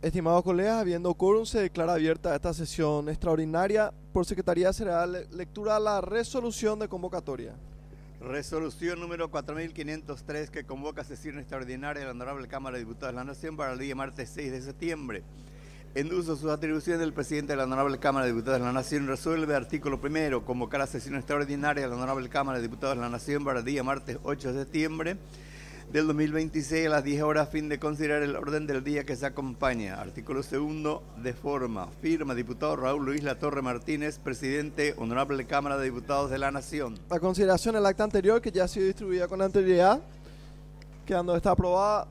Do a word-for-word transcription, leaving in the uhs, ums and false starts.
Estimados colegas, habiendo quórum, se declara abierta esta sesión extraordinaria. Por Secretaría será le lectura la resolución de convocatoria. Resolución número cuatro mil quinientos tres que convoca sesión extraordinaria de la Honorable Cámara de Diputados de la Nación para el día martes seis de septiembre. En uso de sus atribuciones, el presidente de la Honorable Cámara de Diputados de la Nación resuelve, artículo primero, convocar a sesión extraordinaria de la Honorable Cámara de Diputados de la Nación para el día martes ocho de septiembre del dos mil veintiséis a las diez horas, a fin de considerar el orden del día que se acompaña. Artículo segundo, de forma. Firma, diputado Raúl Luis Latorre Martínez, presidente, Honorable Cámara de Diputados de la Nación. A consideración el acta anterior, que ya ha sido distribuida con anterioridad, quedando esta aprobada,